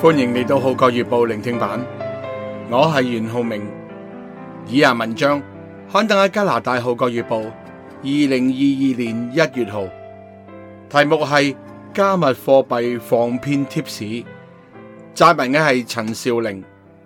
歡迎嚟到《號角月報》聆聽版，我係袁浩明。以下文章刊登喺加拿大《號角月報》2022年1月號，題目係加密貨幣防騙貼士，撰文嘅係陳少玲。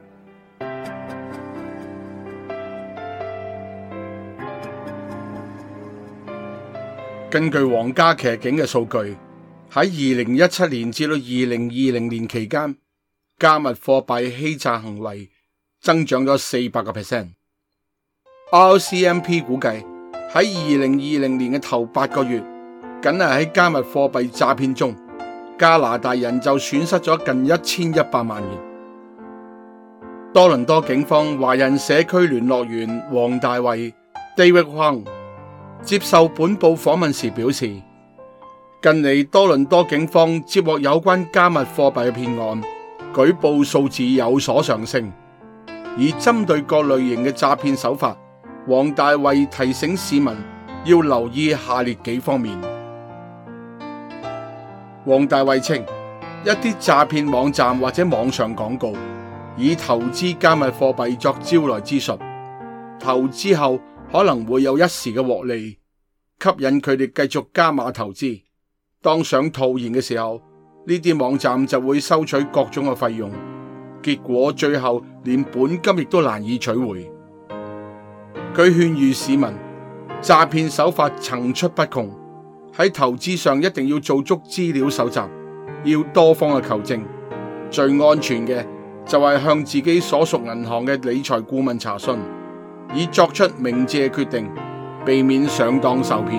根據皇家騎警嘅數據，喺2017年至到2020年期間，加密貨幣欺詐行為增長咗400%。RCMP 估計喺2020年嘅頭8個月，僅係喺加密貨幣詐騙中，加拿大人就損失咗近1100萬元。多倫多警方華人社區聯絡員黃大衛 David Huang 接受本報訪問時表示，近嚟多倫多警方接獲有關加密貨幣嘅騙案，舉報數字有所上升。而針對各類型嘅詐騙手法，黃大衛提醒市民要留意下列幾方面。黃大衛稱，一啲詐騙網站或者網上廣告以投資加密貨幣作招來之術，投資後可能會有一時嘅獲利，吸引佢哋繼續加碼投資。當想套現嘅時候，呢啲網站就會收取各種嘅費用，結果最後連本金亦都難以取回。佢勸喻市民，詐騙手法層出不窮，喺投資上一定要做足資料搜集，要多方嘅求證。最安全嘅就係向自己所屬銀行嘅理財顧問查詢，以作出明智嘅決定，避免上當受騙。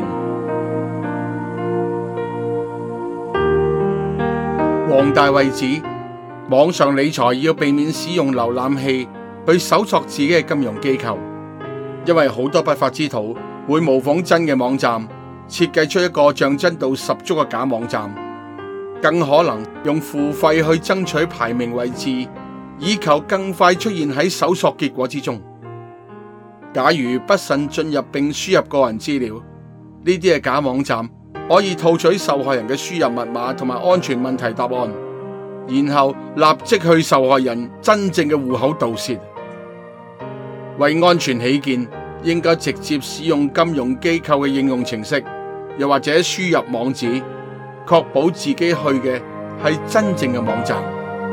黃大衛指，網上理財要避免使用瀏覽器去搜索自己嘅金融機構，因為好多不法之徒會模仿真嘅網站，設計出一個象徵度十足嘅假網站，更可能用付費去爭取排名位置，以求更快出現喺搜索結果之中。假如不慎進入並輸入個人資料，呢啲係假網站可以套取受害人嘅輸入密碼同埋安全問題答案，然後立即去受害人真正嘅戶口盜竊。為安全起見，應該直接使用金融機構嘅應用程式，又或者輸入網址，確保自己去嘅係真正嘅網站。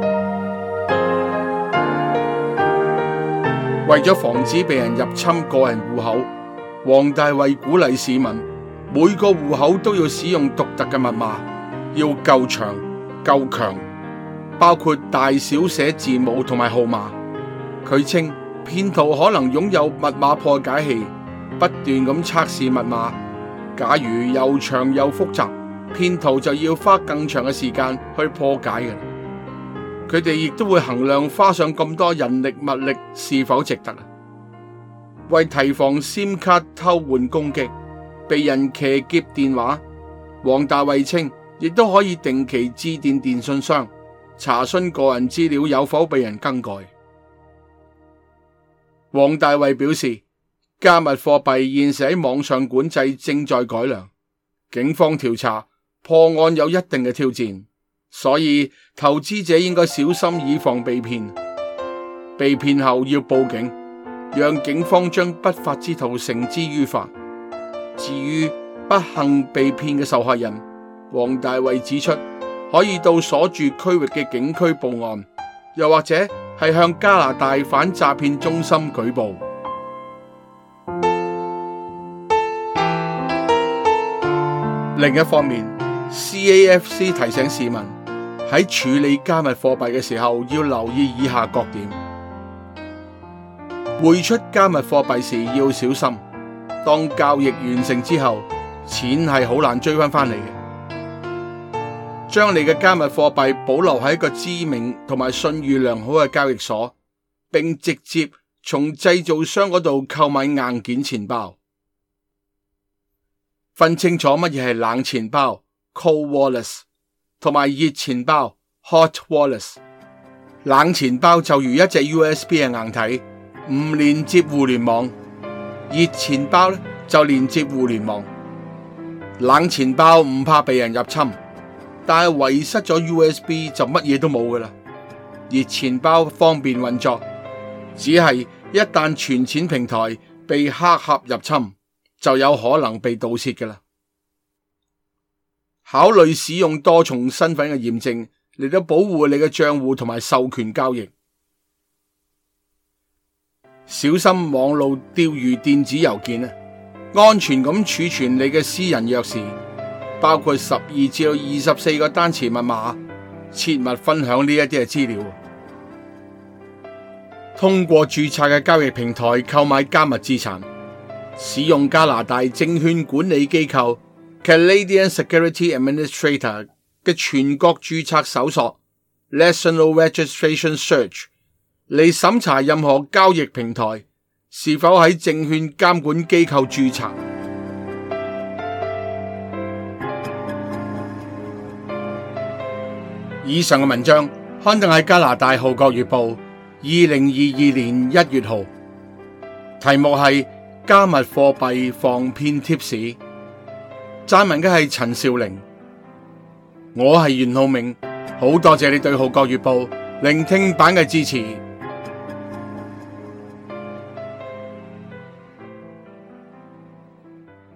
為咗防止被人入侵個人戶口，黃大衛鼓勵市民每個戶口都要使用獨特嘅密碼，要夠長夠強，包括大小寫字母同埋號碼。佢稱騙徒可能擁有密碼破解器，不斷咁測試密碼。假如又長又複雜，騙徒就要花更長嘅時間去破解嘅。佢哋亦都會衡量花上咁多人力物力是否值得。為提防 SIM 卡偷換攻擊、被人騎劫電話，黃大衛稱亦都可以定期致電電信商，查詢個人資料有否被人更改。黃大衛表示，加密貨幣現時喺網上管制正在改良，警方調查破案有一定嘅挑戰，所以投資者應該小心以防被騙。被騙後要報警，讓警方將不法之徒繩之於法。至於不幸被騙嘅受害人，黃大衛指出，可以到所住區域嘅警區報案，又或者係向加拿大反詐騙中心舉報。另一方面， CAFC 提醒市民喺處理加密貨幣嘅時候要留意以下各點：匯出加密貨幣時要小心，當交易完成之後，錢係好難追翻嚟嘅。將你嘅加密貨幣保留喺一個知名同埋信譽良好嘅交易所，並直接從製造商嗰度購買硬件錢包。分清楚乜嘢係冷錢包 （cold wallets） 同埋熱錢包 （hot wallets）。冷錢包就如一隻 USB 嘅硬體，唔連接互聯網；熱錢包咧就連接互聯網。冷錢包唔怕被人入侵，但係遺失咗 USB 就乜嘢都冇噶啦。 而錢包方便運作，只係一旦存錢平台被黑客入侵，就有可能被盜竊㗎喇。考慮使用多重身份嘅驗證嚟到保護你嘅賬戶同埋授權交易。小心網路釣魚電子郵件，安全咁儲存你嘅私人鑰匙，包括12至24個單詞密碼，切勿分享呢一啲嘅資料。通過註冊嘅交易平台購買加密資產，使用加拿大證券管理機構 Canadian Security Administrator 嘅全國註冊搜索 National Registration Search 嚟審查任何交易平台是否喺證券監管機構註冊。以上嘅文章刊登喺加拿大《號角月報》2022年1月號，題目係加密貨幣防騙貼士，撰文嘅係陳少玲。我係袁浩明，好多謝你對《號角月報》聆聽版嘅支持。